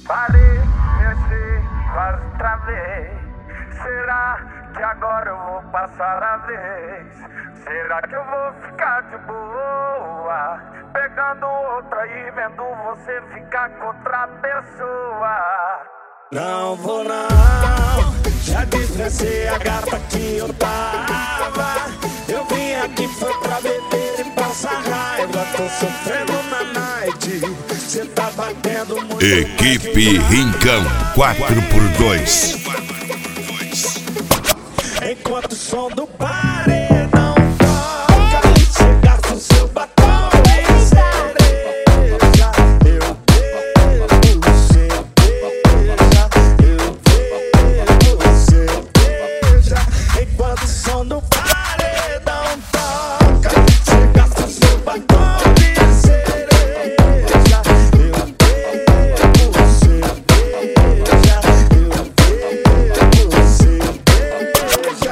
Parecer outra vez. Será que agora eu vou passar a vez? Será que eu vou ficar de boa? Pegando outra e vendo você ficar com outra pessoa. Não vou não, já desprezei a gata que eu tava. Eu vim aqui foi pra beber e passar raiva. Tô sofrendo na night, cê tá batendo muito. Equipe Rincão 4x2. Enquanto o som do paredão toca, cê gasta o seu batom de cereja. Eu bebo cerveja, eu bebo cerveja. Enquanto o som do paredão toca, cê gasta o seu batom de cereja. Eu bebo cerveja, eu bebo cerveja.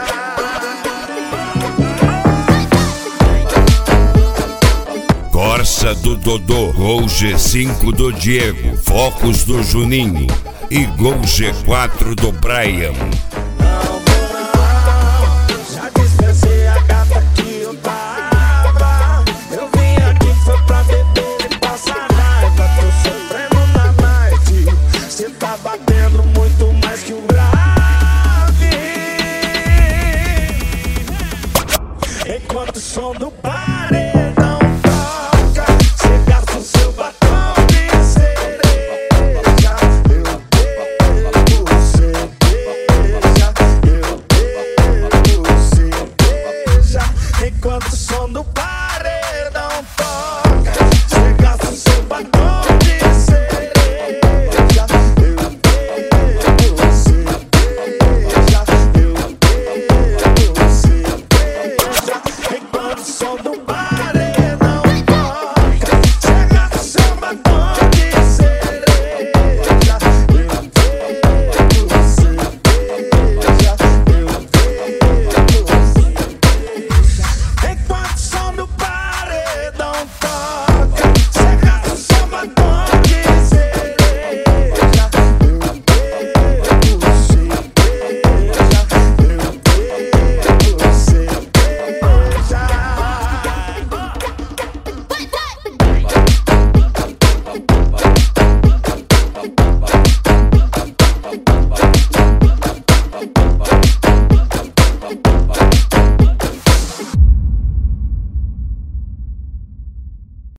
Corsa do Dodô, Gol G5 do Diego, Focus do Juninho e Gol G4 do Brian. Já desprezei a gata que eu tava. Eu vim aqui foi pra beber e passar raiva. Tô sofrendo na night, cê tá batendo